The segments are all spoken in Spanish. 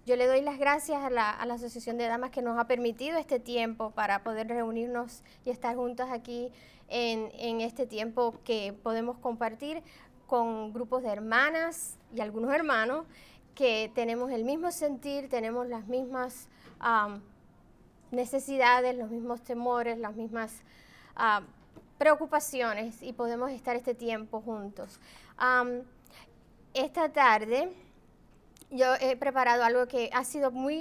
Yo le doy las gracias a la Asociación de Damas que nos ha permitido este tiempo para poder reunirnos y estar juntas aquí en este tiempo que podemos compartir con grupos de hermanas y algunos hermanos que tenemos el mismo sentir, tenemos las mismas necesidades, los mismos temores, las mismas preocupaciones y podemos estar este tiempo juntos. Esta tarde yo he preparado algo que ha sido muy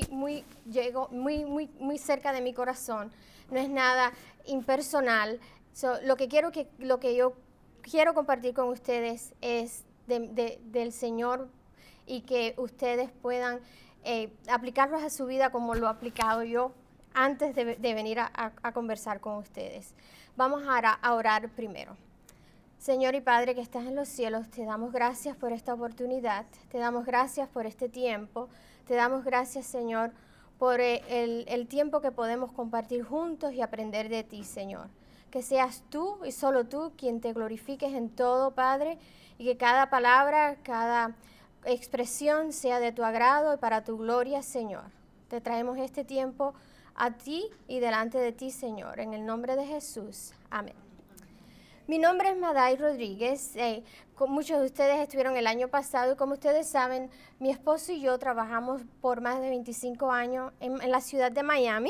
cerca de mi corazón. No es nada impersonal. Lo que yo quiero compartir con ustedes es del Señor y que ustedes puedan aplicarlos a su vida como lo he aplicado yo antes de venir a conversar con ustedes. Vamos a orar primero. Señor y Padre que estás en los cielos, te damos gracias por esta oportunidad, te damos gracias por este tiempo, te damos gracias, Señor, por el tiempo que podemos compartir juntos y aprender de ti, Señor. Que seas tú y solo tú quien te glorifiques en todo, Padre, y que cada palabra, cada expresión sea de tu agrado y para tu gloria, Señor. Te traemos este tiempo a ti y delante de ti, Señor, en el nombre de Jesús. Amén. Mi nombre es Maday Rodríguez. Muchos de ustedes estuvieron el año pasado y como ustedes saben, mi esposo y yo trabajamos por más de 25 años en la ciudad de Miami,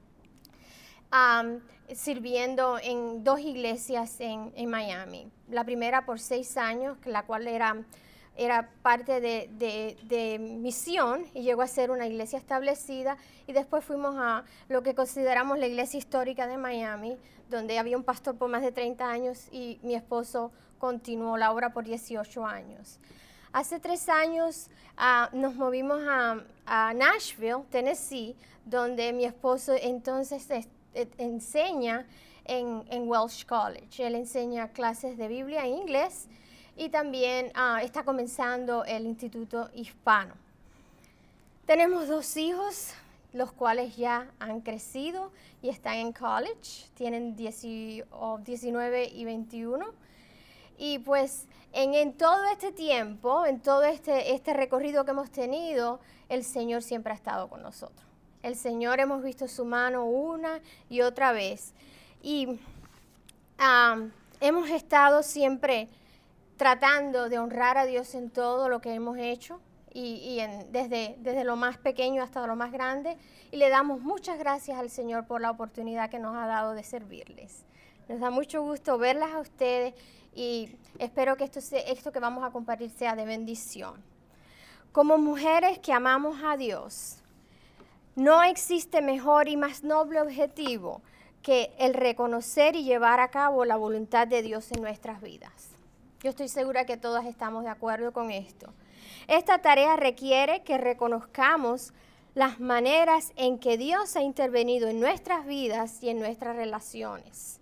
sirviendo en 2 iglesias en Miami. La primera por 6 años, la cual era parte de misión y llegó a ser una iglesia establecida, y después fuimos a lo que consideramos la iglesia histórica de Miami, donde había un pastor por más de 30 años y mi esposo continuó la obra por 18 años. Hace 3 años nos movimos a Nashville, Tennessee, donde mi esposo entonces enseña en Welsh College. Él enseña clases de Biblia en inglés y también está comenzando el Instituto Hispano. Tenemos 2 hijos, los cuales ya han crecido y están en college, tienen 19 y 21. Y pues en todo este tiempo, en todo este recorrido que hemos tenido, el Señor siempre ha estado con nosotros. El Señor hemos visto su mano una y otra vez. Y hemos estado siempre tratando de honrar a Dios en todo lo que hemos hecho, desde lo más pequeño hasta lo más grande, y le damos muchas gracias al Señor por la oportunidad que nos ha dado de servirles. Nos da mucho gusto verlas a ustedes y espero que esto que vamos a compartir sea de bendición. Como mujeres que amamos a Dios, no existe mejor y más noble objetivo que el reconocer y llevar a cabo la voluntad de Dios en nuestras vidas. Yo estoy segura que todas estamos de acuerdo con esto. Esta tarea requiere que reconozcamos las maneras en que Dios ha intervenido en nuestras vidas y en nuestras relaciones.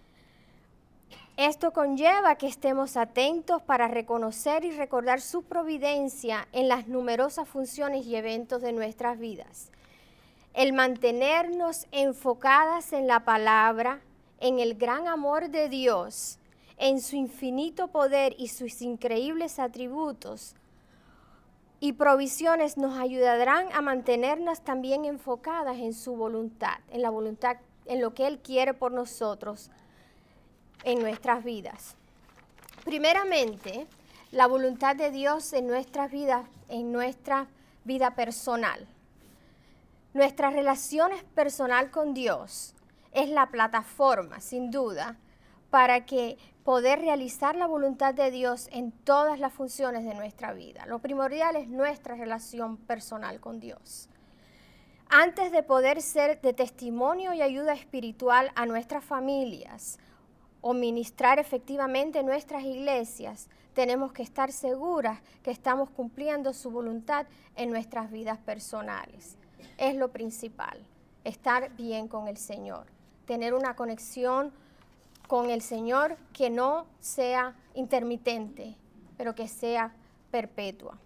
Esto conlleva que estemos atentos para reconocer y recordar su providencia en las numerosas funciones y eventos de nuestras vidas. El mantenernos enfocadas en la palabra, en el gran amor de Dios, en su infinito poder y sus increíbles atributos y provisiones nos ayudarán a mantenernos también enfocadas en su voluntad, en lo que Él quiere por nosotros en nuestras vidas. Primeramente, la voluntad de Dios en nuestras vidas, en nuestra vida personal. Nuestra relación personal con Dios es la plataforma, sin duda, para que poder realizar la voluntad de Dios en todas las funciones de nuestra vida. Lo primordial es nuestra relación personal con Dios. Antes de poder ser de testimonio y ayuda espiritual a nuestras familias o ministrar efectivamente en nuestras iglesias, tenemos que estar seguras que estamos cumpliendo su voluntad en nuestras vidas personales. Es lo principal, estar bien con el Señor, tener una conexión con el Señor que no sea intermitente, pero que sea perpetua.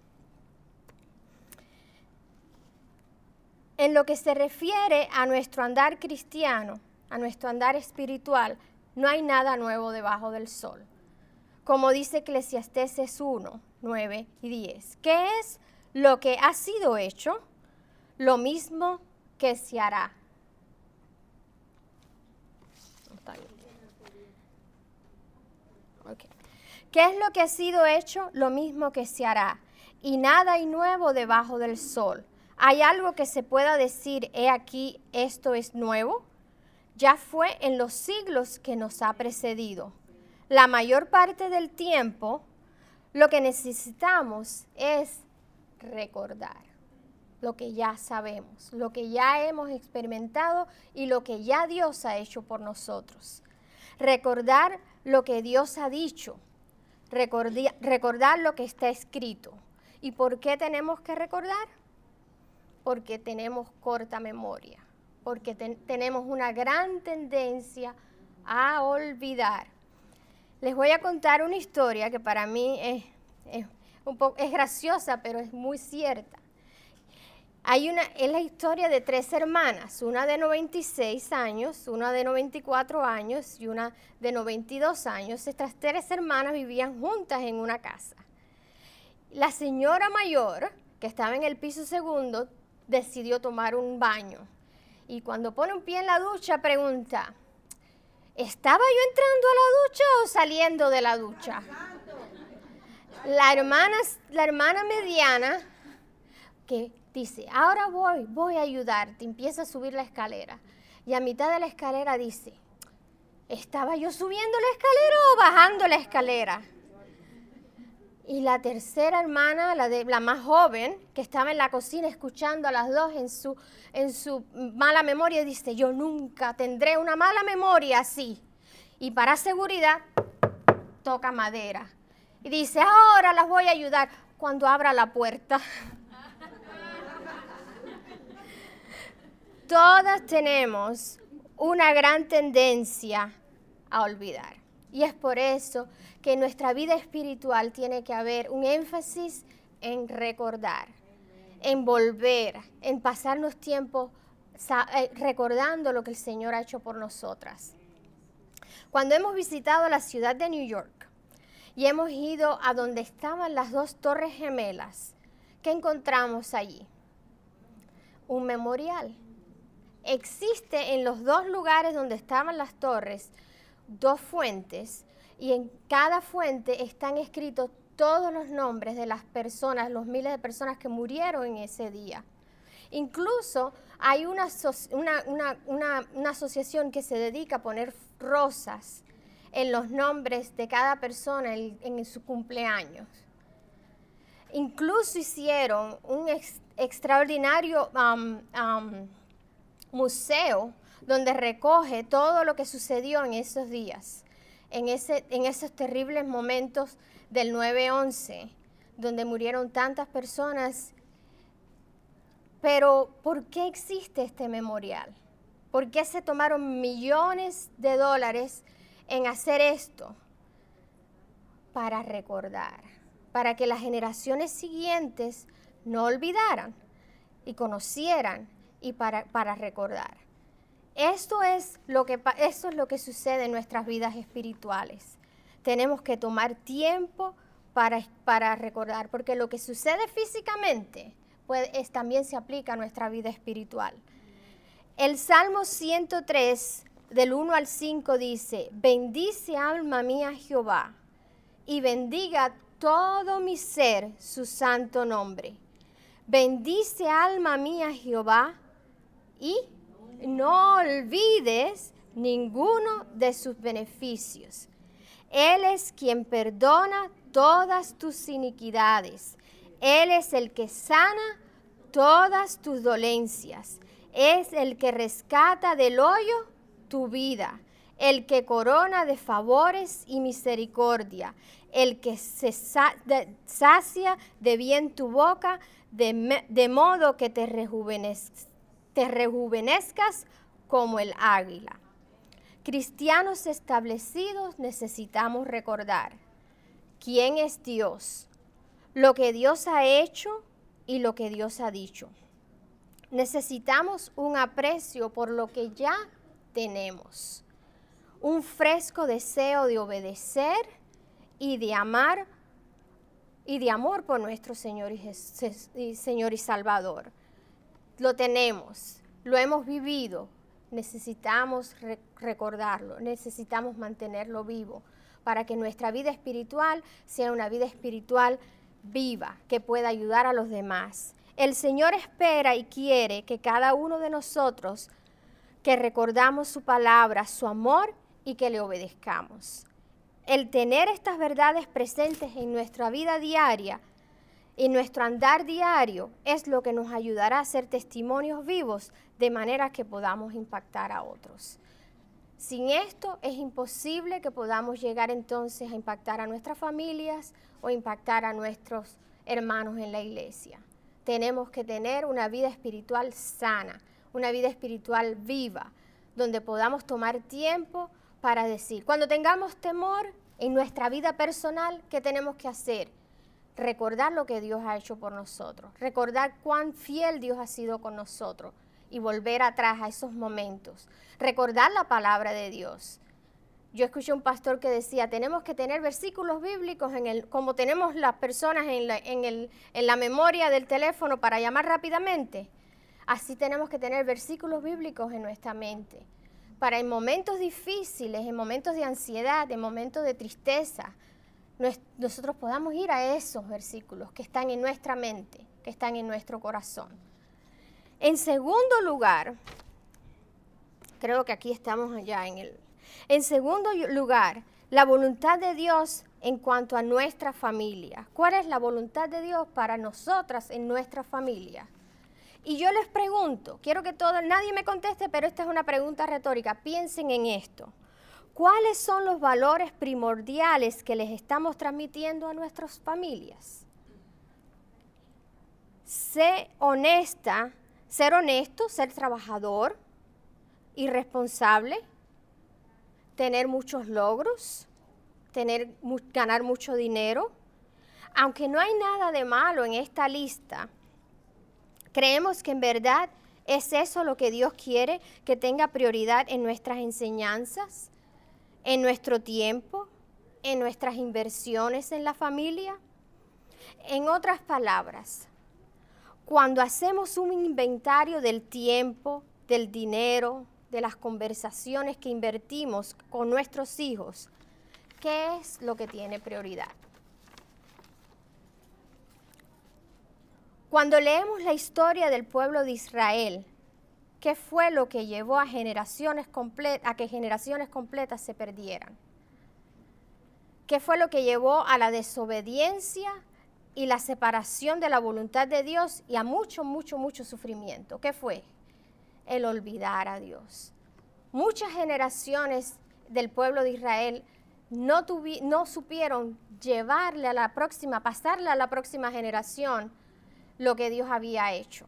En lo que se refiere a nuestro andar cristiano, a nuestro andar espiritual, no hay nada nuevo debajo del sol. Como dice Eclesiastés 1, 9 y 10. ¿Qué es lo que ha sido hecho? lo mismo que se hará. Okay. ¿Qué es lo que ha sido hecho? Lo mismo que se hará. Y nada hay nuevo debajo del sol. ¿Hay algo que se pueda decir, he aquí, esto es nuevo? Ya fue en los siglos que nos ha precedido. La mayor parte del tiempo, lo que necesitamos es recordar lo que ya sabemos, lo que ya hemos experimentado y lo que ya Dios ha hecho por nosotros. Recordar lo que Dios ha dicho, recordar lo que está escrito. ¿Y por qué tenemos que recordar? Porque tenemos corta memoria, porque tenemos una gran tendencia a olvidar. Les voy a contar una historia que para mí es graciosa, pero es muy cierta. Es la historia de 3 hermanas, una de 96 años, una de 94 años y una de 92 años. Estas 3 hermanas vivían juntas en una casa. La señora mayor, que estaba en el piso segundo, decidió tomar un baño. Y cuando pone un pie en la ducha, pregunta, ¿estaba yo entrando a la ducha o saliendo de la ducha? La hermana mediana, que dice, ahora voy a ayudarte, empieza a subir la escalera. Y a mitad de la escalera dice, ¿estaba yo subiendo la escalera o bajando la escalera? Y la tercera hermana, la más joven, que estaba en la cocina escuchando a las dos en su mala memoria, dice, yo nunca tendré una mala memoria así. Y para seguridad, toca madera. Y dice, ahora las voy a ayudar cuando abra la puerta. Todas tenemos una gran tendencia a olvidar. Y es por eso que en nuestra vida espiritual tiene que haber un énfasis en recordar, en volver, en pasarnos tiempo recordando lo que el Señor ha hecho por nosotras. Cuando hemos visitado la ciudad de New York y hemos ido a donde estaban las 2 torres gemelas, ¿qué encontramos allí? Un memorial. Existe en los 2 lugares donde estaban las torres 2 fuentes, y en cada fuente están escritos todos los nombres de las personas, los miles de personas que murieron en ese día. Incluso hay una asociación que se dedica a poner rosas en los nombres de cada persona en su cumpleaños. Incluso hicieron un extraordinario museo donde recoge todo lo que sucedió en esos días, en esos terribles momentos del 9/11, donde murieron tantas personas. Pero, ¿por qué existe este memorial? ¿Por qué se tomaron millones de dólares en hacer esto? Para recordar, para que las generaciones siguientes no olvidaran y conocieran y para recordar. Esto es lo que sucede en nuestras vidas espirituales. Tenemos que tomar tiempo para recordar, porque lo que sucede físicamente también se aplica a nuestra vida espiritual. El Salmo 103, del 1 al 5 dice, bendice alma mía Jehová, y bendiga todo mi ser su santo nombre. Bendice alma mía Jehová, y no olvides ninguno de sus beneficios. Él es quien perdona todas tus iniquidades. Él es el que sana todas tus dolencias. Es el que rescata del hoyo tu vida. El que corona de favores y misericordia. El que sacia de bien tu boca, de modo que te rejuvenezcas como el águila. Cristianos establecidos necesitamos recordar quién es Dios, lo que Dios ha hecho y lo que Dios ha dicho. Necesitamos un aprecio por lo que ya tenemos, un fresco deseo de obedecer y de amar y de amor por nuestro Señor y Salvador. lo tenemos, lo hemos vivido, necesitamos recordarlo, necesitamos mantenerlo vivo para que nuestra vida espiritual sea una vida espiritual viva, que pueda ayudar a los demás. El Señor espera y quiere que cada uno de nosotros que recordamos su palabra, su amor y que le obedezcamos. El tener estas verdades presentes en nuestra vida diaria, en nuestro andar diario, es lo que nos ayudará a ser testimonios vivos de manera que podamos impactar a otros. Sin esto es imposible que podamos llegar entonces a impactar a nuestras familias o impactar a nuestros hermanos en la iglesia. Tenemos que tener una vida espiritual sana, una vida espiritual viva, donde podamos tomar tiempo para decir, cuando tengamos temor en nuestra vida personal, ¿qué tenemos que hacer? Recordar lo que Dios ha hecho por nosotros, recordar cuán fiel Dios ha sido con nosotros y volver atrás a esos momentos, recordar la palabra de Dios. Yo escuché un pastor que decía, tenemos que tener versículos bíblicos como tenemos las personas en la memoria del teléfono para llamar rápidamente. Así tenemos que tener versículos bíblicos en nuestra mente, para en momentos difíciles, en momentos de ansiedad, en momentos de tristeza, nosotros podamos ir a esos versículos que están en nuestra mente, que están en nuestro corazón. En segundo lugar, creo que aquí estamos allá en segundo lugar, la voluntad de Dios en cuanto a nuestra familia. ¿Cuál es la voluntad de Dios para nosotras en nuestra familia? Y yo les pregunto, quiero que nadie me conteste, pero esta es una pregunta retórica, piensen en esto. ¿Cuáles son los valores primordiales que les estamos transmitiendo a nuestras familias? Ser honesto, ser trabajador y responsable, tener muchos logros, ganar mucho dinero. Aunque no hay nada de malo en esta lista, creemos que en verdad es eso lo que Dios quiere que tenga prioridad en nuestras enseñanzas, en nuestro tiempo, en nuestras inversiones en la familia. En otras palabras, cuando hacemos un inventario del tiempo, del dinero, de las conversaciones que invertimos con nuestros hijos, ¿qué es lo que tiene prioridad? Cuando leemos la historia del pueblo de Israel, ¿qué fue lo que llevó a que generaciones completas se perdieran? ¿Qué fue lo que llevó a la desobediencia y la separación de la voluntad de Dios y a mucho sufrimiento? ¿Qué fue? El olvidar a Dios. Muchas generaciones del pueblo de Israel no supieron pasarle a la próxima generación lo que Dios había hecho.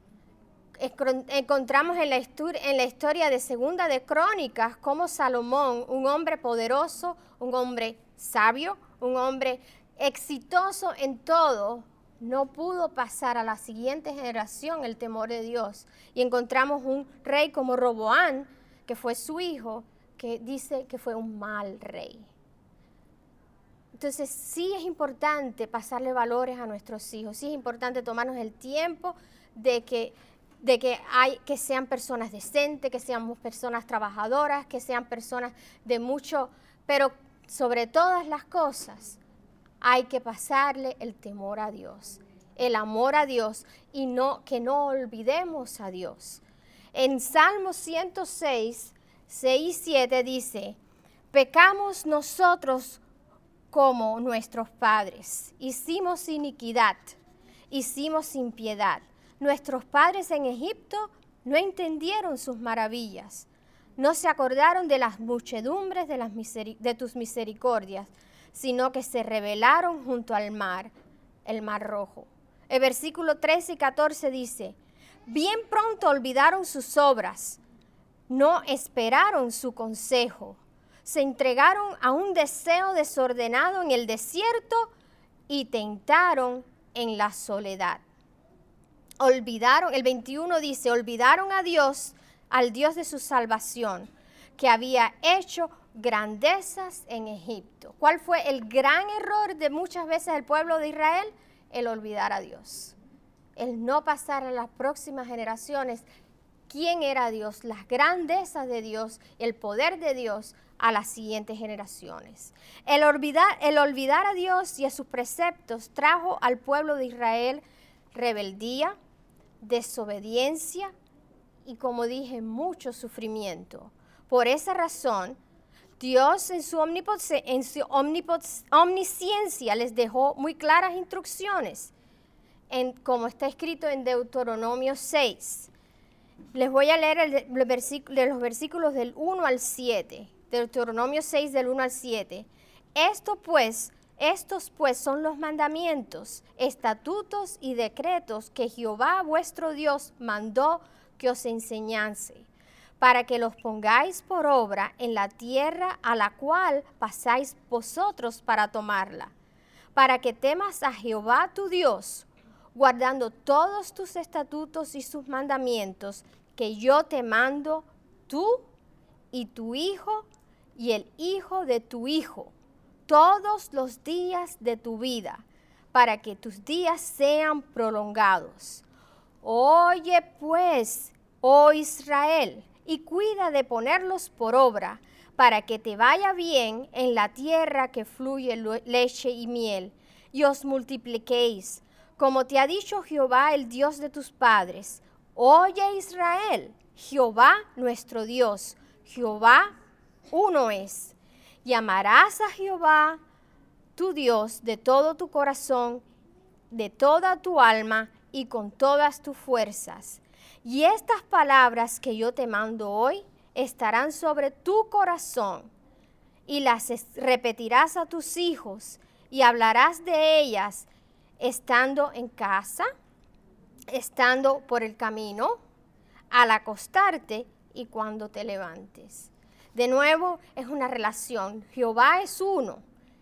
Encontramos en la historia de Segunda de Crónicas cómo Salomón, un hombre poderoso, un hombre sabio, un hombre exitoso en todo, no pudo pasar a la siguiente generación el temor de Dios. Y encontramos un rey como Roboán, que fue su hijo, que dice que fue un mal rey. Entonces sí es importante pasarle valores a nuestros hijos, sí es importante tomarnos el tiempo de que sean personas decentes, que seamos personas trabajadoras, que sean personas de mucho, pero sobre todas las cosas hay que pasarle el temor a Dios, el amor a Dios y que no olvidemos a Dios. En Salmo 106, 6 y 7 dice, pecamos nosotros como nuestros padres, hicimos iniquidad, hicimos impiedad. Nuestros padres en Egipto no entendieron sus maravillas, no se acordaron de las muchedumbres de tus misericordias, sino que se rebelaron junto al mar, el mar rojo. El versículo 13 y 14 dice, bien pronto olvidaron sus obras, no esperaron su consejo, se entregaron a un deseo desordenado en el desierto y tentaron en la soledad. El 21 dice, olvidaron a Dios, al Dios de su salvación, que había hecho grandezas en Egipto. ¿Cuál fue el gran error de muchas veces del pueblo de Israel? El olvidar a Dios. el no pasar a las próximas generaciones quién era Dios, las grandezas de Dios, el poder de Dios a las siguientes generaciones. El olvidar a Dios y a sus preceptos trajo al pueblo de Israel rebeldía, desobediencia y, como dije, mucho sufrimiento. Por esa razón, Dios en su omnisciencia les dejó muy claras instrucciones, como está escrito en Deuteronomio 6. Les voy a leer los versículos del 1 al 7. Deuteronomio 6 del 1 al 7. Estos pues son los mandamientos, estatutos y decretos que Jehová vuestro Dios mandó que os enseñase, para que los pongáis por obra en la tierra a la cual pasáis vosotros para tomarla, para que temas a Jehová tu Dios, guardando todos tus estatutos y sus mandamientos que yo te mando, tú y tu hijo y el hijo de tu hijo, todos los días de tu vida, para que tus días sean prolongados. Oye pues, oh Israel, y cuida de ponerlos por obra, para que te vaya bien en la tierra que fluye leche y miel, y os multipliquéis, como te ha dicho Jehová, el Dios de tus padres. Oye Israel, Jehová nuestro Dios, Jehová uno es. Y amarás a Jehová tu Dios de todo tu corazón, de toda tu alma y con todas tus fuerzas. Y estas palabras que yo te mando hoy estarán sobre tu corazón, y las repetirás a tus hijos, y hablarás de ellas estando en casa, estando por el camino, al acostarte y cuando te levantes. De nuevo, es una relación. Jehová es uno.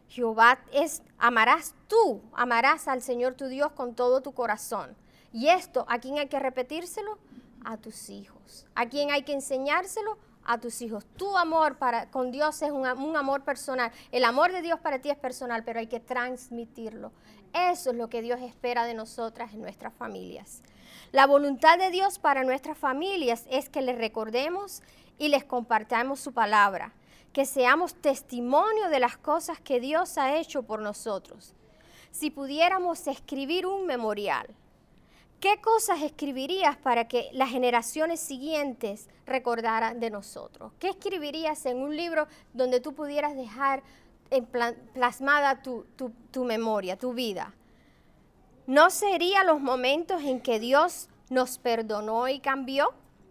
Amarás al Señor tu Dios con todo tu corazón. Y esto, ¿a quién hay que repetírselo? A tus hijos. ¿A quién hay que enseñárselo? A tus hijos. Tu amor con Dios es un amor personal. El amor de Dios para ti es personal, pero hay que transmitirlo. Eso es lo que Dios espera de nosotras en nuestras familias. La voluntad de Dios para nuestras familias es que les recordemos y les compartamos su palabra, que seamos testimonio de las cosas que Dios ha hecho por nosotros. Si pudiéramos escribir un memorial, ¿qué cosas escribirías para que las generaciones siguientes recordaran de nosotros? ¿Qué escribirías en un libro donde tú pudieras dejar plasmada tu memoria, tu vida? ¿No serían los momentos en que Dios nos perdonó y cambió?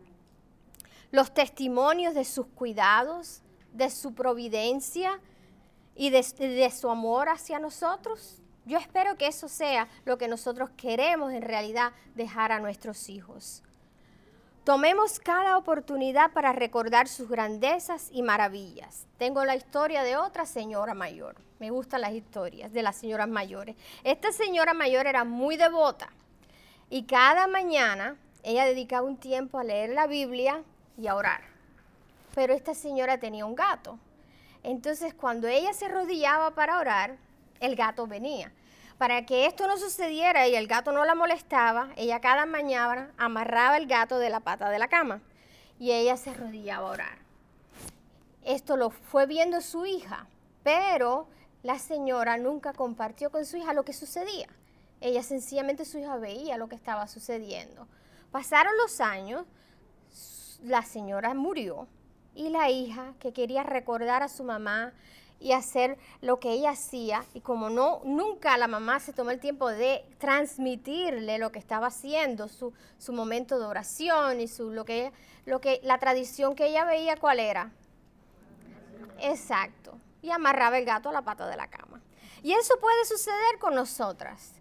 Los testimonios de sus cuidados, de su providencia y de su amor hacia nosotros. Yo espero que eso sea lo que nosotros queremos en realidad dejar a nuestros hijos. Tomemos cada oportunidad para recordar sus grandezas y maravillas. Tengo la historia de otra señora mayor. Me gustan las historias de las señoras mayores. Esta señora mayor era muy devota y cada mañana ella dedicaba un tiempo a leer la Biblia y a orar. Pero esta señora tenía un gato. Entonces, cuando ella se arrodillaba para orar, el gato venía. Para que esto no sucediera y el gato no la molestaba, ella cada mañana amarraba el gato de la pata de la cama y ella se arrodillaba a orar. Esto lo fue viendo su hija, pero la señora nunca compartió con su hija lo que sucedía. Ella sencillamente, su hija veía lo que estaba sucediendo. Pasaron los años, la señora murió y la hija, que quería recordar a su mamá y hacer lo que ella hacía, y como nunca la mamá se tomó el tiempo de transmitirle lo que estaba haciendo, su momento de oración y la tradición que ella veía, ¿cuál era? Exacto, y amarraba el gato a la pata de la cama. Y eso puede suceder con nosotras,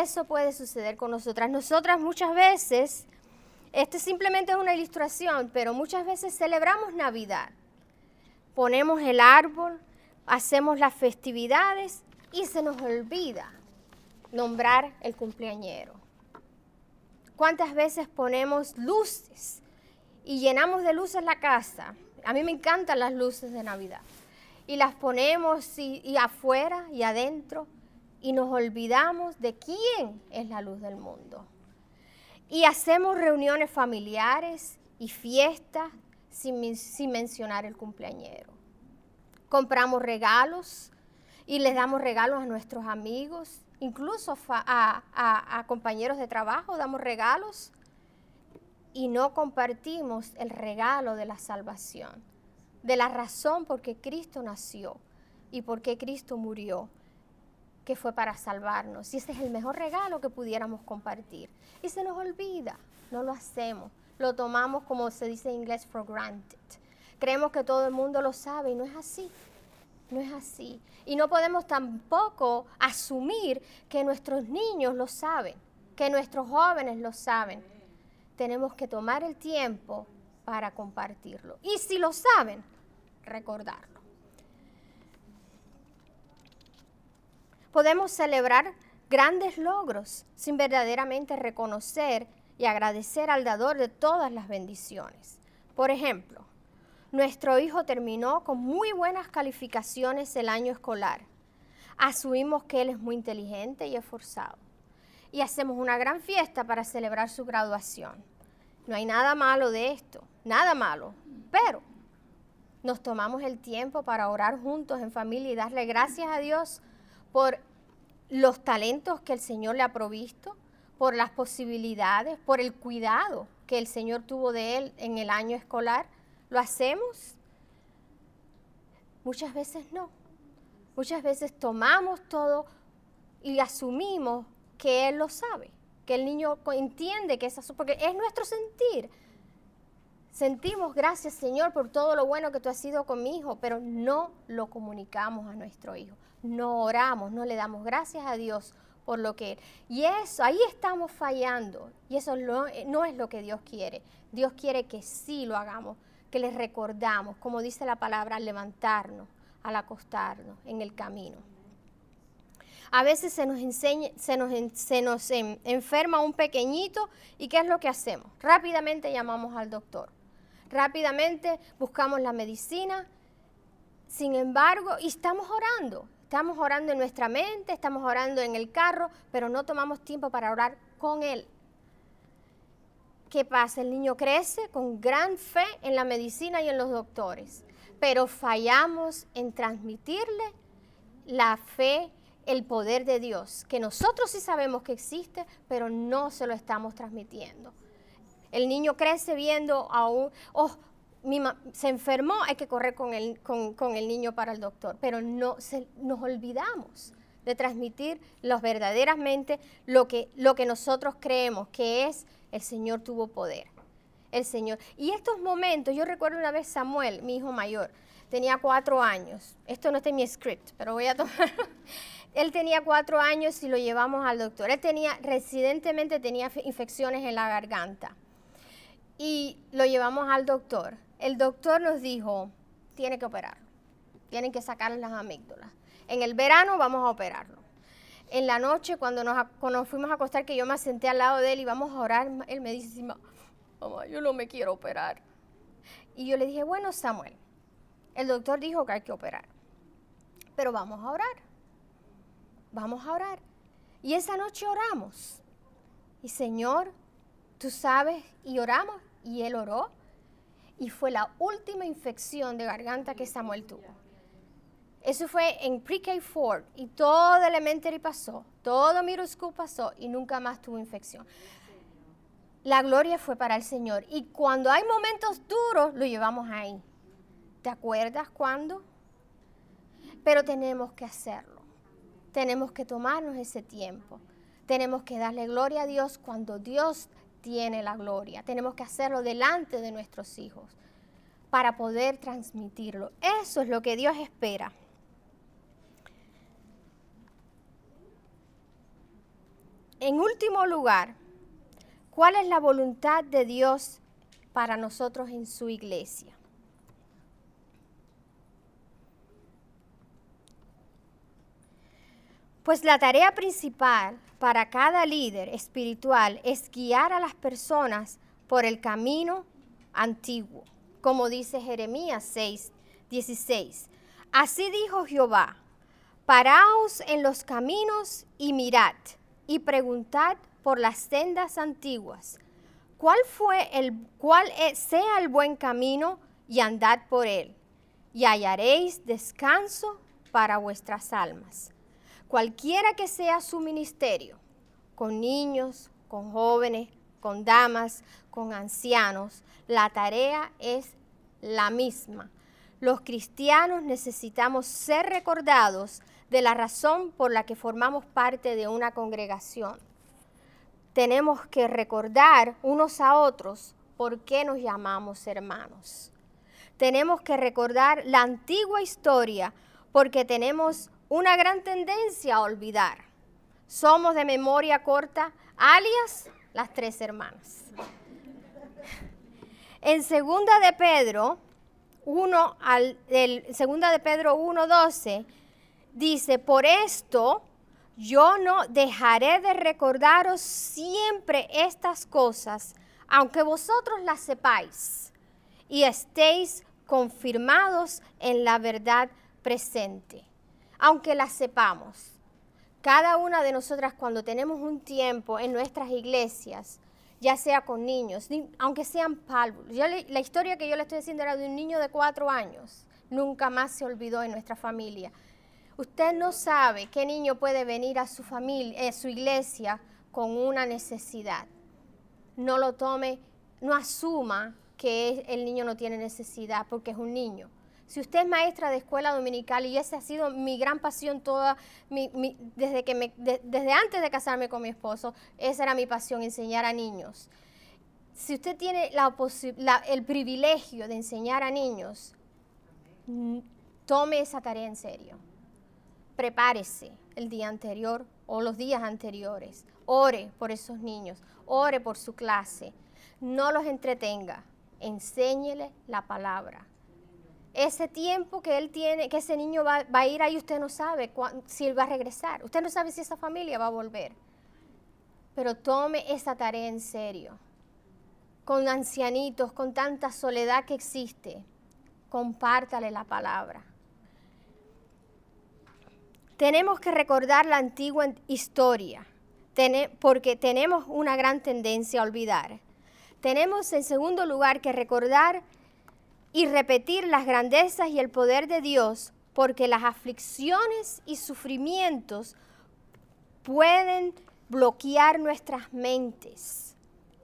Nosotras muchas veces, esto simplemente es una ilustración, pero muchas veces celebramos Navidad, ponemos el árbol, hacemos las festividades y se nos olvida nombrar el cumpleañero. ¿Cuántas veces ponemos luces y llenamos de luces la casa? A mí me encantan las luces de Navidad. Y las ponemos y afuera y adentro y nos olvidamos de quién es la luz del mundo. Y hacemos reuniones familiares y fiestas sin mencionar el cumpleañero. Compramos regalos y les damos regalos a nuestros amigos, incluso a compañeros de trabajo damos regalos y no compartimos el regalo de la salvación, de la razón por qué Cristo nació y por qué Cristo murió, que fue para salvarnos. Y ese es el mejor regalo que pudiéramos compartir. Y se nos olvida, no lo hacemos, lo tomamos, como se dice en inglés, for granted. Creemos que todo el mundo lo sabe y no es así. No es así. Y no podemos tampoco asumir que nuestros niños lo saben, que nuestros jóvenes lo saben. Tenemos que tomar el tiempo para compartirlo. Y si lo saben, recordarlo. Podemos celebrar grandes logros sin verdaderamente reconocer y agradecer al dador de todas las bendiciones. Por ejemplo, nuestro hijo terminó con muy buenas calificaciones el año escolar. Asumimos que él es muy inteligente y esforzado. Y hacemos una gran fiesta para celebrar su graduación. No hay nada malo de esto, nada malo. Pero nos tomamos el tiempo para orar juntos en familia y darle gracias a Dios por los talentos que el Señor le ha provisto, por las posibilidades, por el cuidado que el Señor tuvo de él en el año escolar. ¿Lo hacemos? Muchas veces no. Muchas veces tomamos todo y asumimos que Él lo sabe, que el niño entiende que es así, porque es nuestro sentir. Sentimos, gracias Señor por todo lo bueno que tú has sido con mi hijo, pero no lo comunicamos a nuestro hijo. No oramos, no le damos gracias a Dios por lo que... Y eso, ahí estamos fallando. Y eso no es lo que Dios quiere. Dios quiere que sí lo hagamos, que les recordamos, como dice la palabra, al levantarnos, al acostarnos en el camino. A veces se nos enferma un pequeñito y ¿qué es lo que hacemos? Rápidamente llamamos al doctor. Rápidamente buscamos la medicina. Sin embargo, y estamos orando en nuestra mente, estamos orando en el carro, pero no tomamos tiempo para orar con él. ¿Qué pasa? El niño crece con gran fe en la medicina y en los doctores, pero fallamos en transmitirle la fe, el poder de Dios, que nosotros sí sabemos que existe, pero no se lo estamos transmitiendo. El niño crece viendo a se enfermó, hay que correr con el niño para el doctor, pero nos olvidamos de transmitir verdaderamente lo que nosotros creemos que es el Señor tuvo poder. El Señor. Y estos momentos, yo recuerdo una vez Samuel, mi hijo mayor, tenía 4 años. Esto no está en mi script, pero voy a tomar. Él tenía 4 años y lo llevamos al doctor. Recientemente tenía infecciones en la garganta. Y lo llevamos al doctor. El doctor nos dijo, tiene que operarlo. Tienen que sacarle las amígdalas. En el verano vamos a operarlo. En la noche, cuando nos fuimos a acostar, que yo me senté al lado de él y vamos a orar, él me dice, mamá, yo no me quiero operar. Y yo le dije, bueno, Samuel, el doctor dijo que hay que operar, pero vamos a orar. Vamos a orar. Y esa noche oramos. Y Señor, tú sabes, y oramos, y él oró. Y fue la última infección de garganta que Samuel tuvo. Eso fue en Pre-K4 y todo Elementary pasó, todo Middle School pasó y nunca más tuvo infección. La gloria fue para el Señor y cuando hay momentos duros lo llevamos ahí. ¿Te acuerdas cuándo? Pero tenemos que hacerlo, tenemos que tomarnos ese tiempo, tenemos que darle gloria a Dios cuando Dios tiene la gloria, tenemos que hacerlo delante de nuestros hijos para poder transmitirlo. Eso es lo que Dios espera. En último lugar, ¿cuál es la voluntad de Dios para nosotros en su iglesia? Pues la tarea principal para cada líder espiritual es guiar a las personas por el camino antiguo, como dice Jeremías 6:16. Así dijo Jehová, paraos en los caminos y mirad, y preguntad por las sendas antiguas. Sea el buen camino y andad por él, y hallaréis descanso para vuestras almas. Cualquiera que sea su ministerio, con niños, con jóvenes, con damas, con ancianos, la tarea es la misma. Los cristianos necesitamos ser recordados de la razón por la que formamos parte de una congregación. Tenemos que recordar unos a otros por qué nos llamamos hermanos. Tenemos que recordar la antigua historia porque tenemos una gran tendencia a olvidar. Somos de memoria corta, alias las tres hermanas. En 2 de Pedro 1:12 dice, por esto yo no dejaré de recordaros siempre estas cosas, aunque vosotros las sepáis y estéis confirmados en la verdad presente. Aunque las sepamos, cada una de nosotras cuando tenemos un tiempo en nuestras iglesias, ya sea con niños, aunque sean párvulos. La historia que yo le estoy diciendo era de un niño de 4 años, nunca más se olvidó en nuestra familia. Usted no sabe qué niño puede venir a su familia, su iglesia con una necesidad. No lo tome, no asuma que el niño no tiene necesidad porque es un niño. Si usted es maestra de escuela dominical, y esa ha sido mi gran pasión toda, desde antes de casarme con mi esposo, esa era mi pasión, enseñar a niños. Si usted tiene el privilegio de enseñar a niños, tome esa tarea en serio. Prepárese el día anterior o los días anteriores. Ore por esos niños, ore por su clase. No los entretenga, enséñele la palabra. Ese tiempo que él tiene, que ese niño va a ir ahí, usted no sabe si él va a regresar. Usted no sabe si esa familia va a volver. Pero tome esa tarea en serio. Con ancianitos, con tanta soledad que existe, compártale la palabra. Tenemos que recordar la antigua historia, porque tenemos una gran tendencia a olvidar. Tenemos en segundo lugar que recordar y repetir las grandezas y el poder de Dios, porque las aflicciones y sufrimientos pueden bloquear nuestras mentes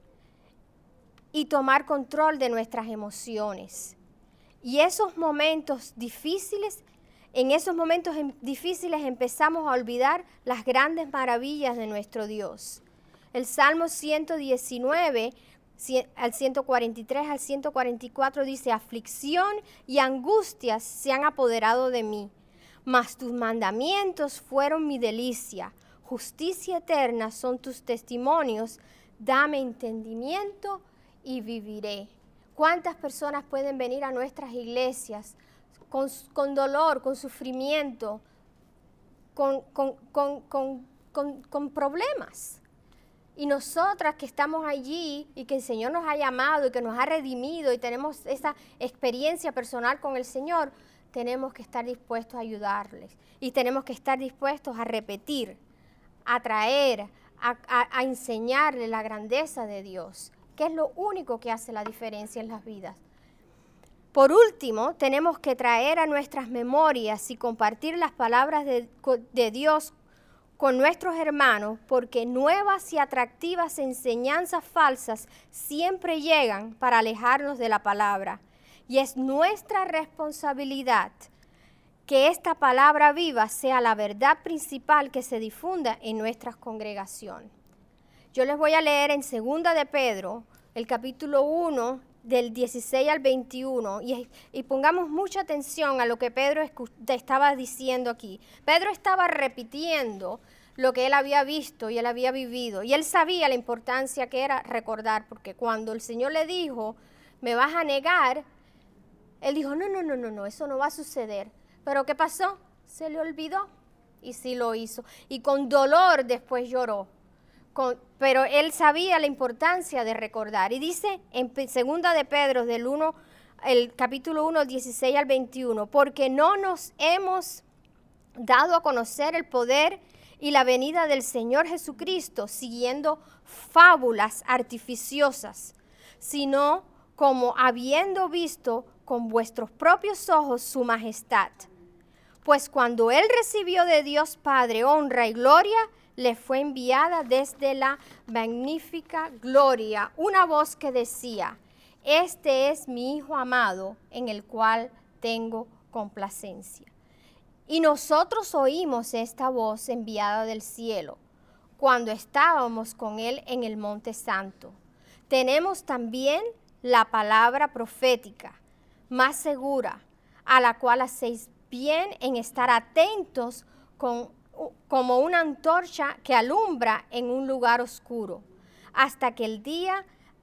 y tomar control de nuestras emociones. Y esos momentos difíciles, en esos momentos difíciles empezamos a olvidar las grandes maravillas de nuestro Dios. El Salmo 119, al 143 al 144 dice, aflicción y angustias se han apoderado de mí, mas tus mandamientos fueron mi delicia, justicia eterna son tus testimonios, dame entendimiento y viviré. ¿Cuántas personas pueden venir a nuestras iglesias con dolor, con sufrimiento, con problemas? Y nosotras que estamos allí y que el Señor nos ha llamado y que nos ha redimido y tenemos esa experiencia personal con el Señor, tenemos que estar dispuestos a ayudarles y tenemos que estar dispuestos a repetir, a traer, a enseñarles la grandeza de Dios, que es lo único que hace la diferencia en las vidas. Por último, tenemos que traer a nuestras memorias y compartir las palabras de Dios con nuestros hermanos, porque nuevas y atractivas enseñanzas falsas siempre llegan para alejarnos de la palabra. Y es nuestra responsabilidad que esta palabra viva sea la verdad principal que se difunda en nuestras congregaciones. Yo les voy a leer en 2 de Pedro, el capítulo 1, del 16 al 21, y pongamos mucha atención a lo que Pedro estaba diciendo aquí. Pedro estaba repitiendo lo que él había visto y él había vivido, y él sabía la importancia que era recordar, porque cuando el Señor le dijo, me vas a negar, él dijo, no, eso no va a suceder. Pero ¿qué pasó? Se le olvidó, y sí lo hizo, y con dolor después lloró. Pero él sabía la importancia de recordar. Y dice en 2 de Pedro, el capítulo 1, 16 al 21, porque no nos hemos dado a conocer el poder y la venida del Señor Jesucristo siguiendo fábulas artificiosas, sino como habiendo visto con vuestros propios ojos su majestad. Pues cuando Él recibió de Dios Padre honra y gloria, le fue enviada desde la magnífica gloria una voz que decía: este es mi Hijo amado, en el cual tengo complacencia. Y nosotros oímos esta voz enviada del cielo, cuando estábamos con Él en el Monte Santo. Tenemos también la palabra profética, más segura, a la cual hacéis bien en estar atentos como una antorcha que alumbra en un lugar oscuro, hasta que el día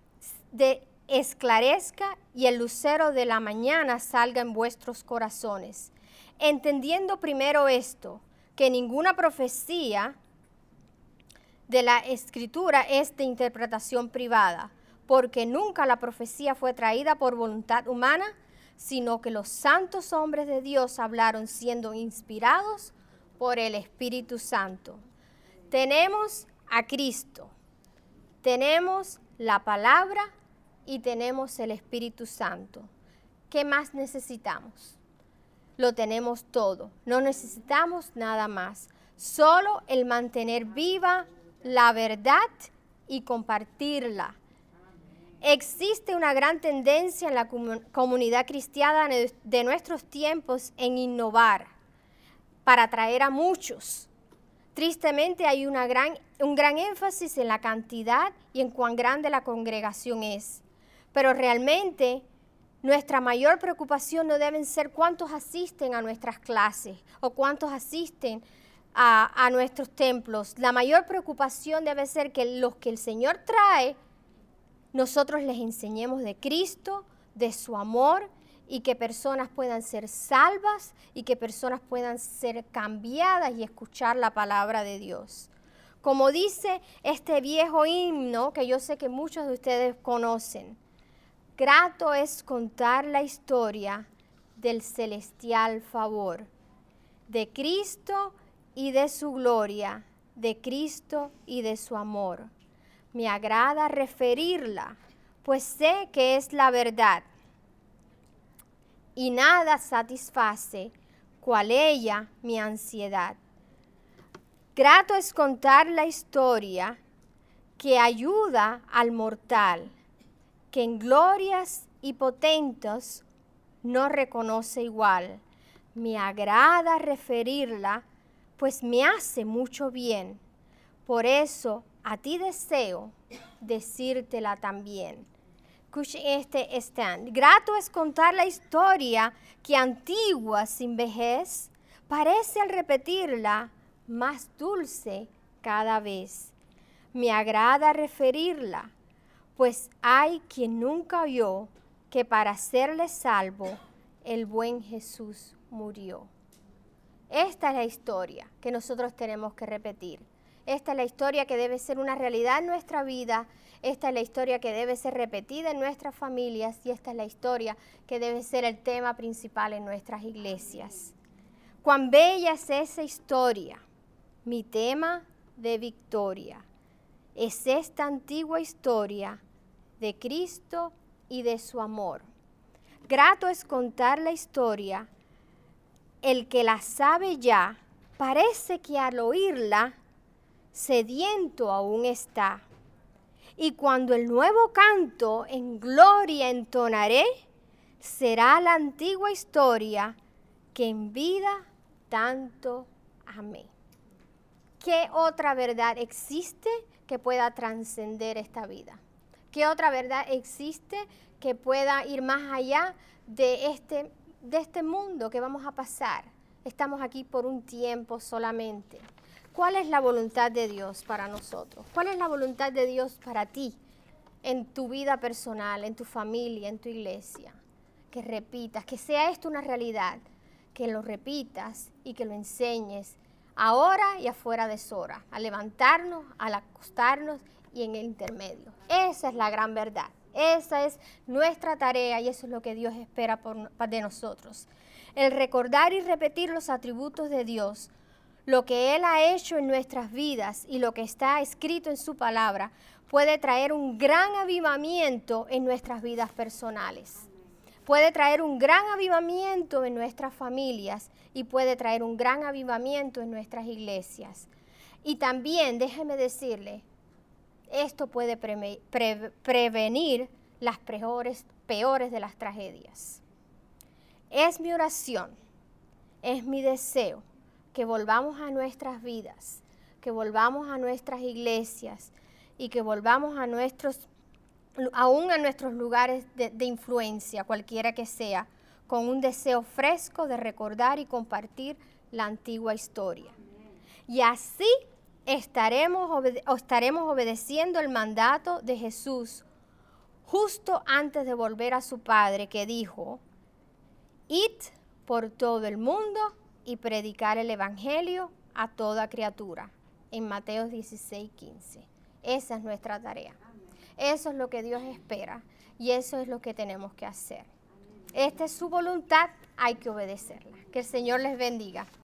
esclarezca y el lucero de la mañana salga en vuestros corazones. Entendiendo primero esto, que ninguna profecía de la Escritura es de interpretación privada, porque nunca la profecía fue traída por voluntad humana, sino que los santos hombres de Dios hablaron siendo inspirados por el Espíritu Santo. Tenemos a Cristo, tenemos la palabra y tenemos el Espíritu Santo. ¿Qué más necesitamos? Lo tenemos todo, no necesitamos nada más. Solo el mantener viva la verdad y compartirla. Existe una gran tendencia en la comunidad cristiana de nuestros tiempos en innovar para atraer a muchos. Tristemente hay un gran énfasis en la cantidad y en cuán grande la congregación es. Pero realmente nuestra mayor preocupación no deben ser cuántos asisten a nuestras clases o cuántos asisten a nuestros templos. La mayor preocupación debe ser que los que el Señor trae, nosotros les enseñemos de Cristo, de su amor, y que personas puedan ser salvas y que personas puedan ser cambiadas y escuchar la palabra de Dios. Como dice este viejo himno que yo sé que muchos de ustedes conocen, grato es contar la historia del celestial favor, de Cristo y de su gloria, de Cristo y de su amor. Me agrada referirla, pues sé que es la verdad, y nada satisface cual ella mi ansiedad. Grato es contar la historia que ayuda al mortal, que en glorias y potentes no reconoce igual. Me agrada referirla, pues me hace mucho bien. Por eso a ti deseo decírtela también. Escuchen este stand. Grato es contar la historia que antigua sin vejez parece al repetirla más dulce cada vez. Me agrada referirla, pues hay quien nunca oyó que para hacerle salvo el buen Jesús murió. Esta es la historia que nosotros tenemos que repetir. Esta es la historia que debe ser una realidad en nuestra vida. Esta es la historia que debe ser repetida en nuestras familias y esta es la historia que debe ser el tema principal en nuestras iglesias. Cuán bella es esa historia, mi tema de victoria. Es esta antigua historia de Cristo y de su amor. Grato es contar la historia. El que la sabe ya, parece que al oírla, sediento aún está. Y cuando el nuevo canto en gloria entonaré, será la antigua historia que en vida tanto amé. ¿Qué otra verdad existe que pueda trascender esta vida? ¿Qué otra verdad existe que pueda ir más allá de este mundo que vamos a pasar? Estamos aquí por un tiempo solamente. ¿Cuál es la voluntad de Dios para nosotros? ¿Cuál es la voluntad de Dios para ti en tu vida personal, en tu familia, en tu iglesia? Que repitas, que sea esto una realidad, que lo repitas y que lo enseñes ahora y afuera de Sora, al levantarnos, al acostarnos y en el intermedio. Esa es la gran verdad. Esa es nuestra tarea y eso es lo que Dios espera de nosotros. El recordar y repetir los atributos de Dios lo que Él ha hecho en nuestras vidas y lo que está escrito en su palabra puede traer un gran avivamiento en nuestras vidas personales. Puede traer un gran avivamiento en nuestras familias y puede traer un gran avivamiento en nuestras iglesias. Y también, déjeme decirle, esto puede prevenir las peores de las tragedias. Es mi oración, es mi deseo que volvamos a nuestras vidas, que volvamos a nuestras iglesias y que volvamos aún a nuestros lugares de influencia, cualquiera que sea, con un deseo fresco de recordar y compartir la antigua historia. Y así estaremos obedeciendo el mandato de Jesús justo antes de volver a su Padre, que dijo: id por todo el mundo y predicar el evangelio a toda criatura, en Mateo 16:15. Esa es nuestra tarea. Eso es lo que Dios espera y eso es lo que tenemos que hacer. Esta es su voluntad, hay que obedecerla. Que el Señor les bendiga.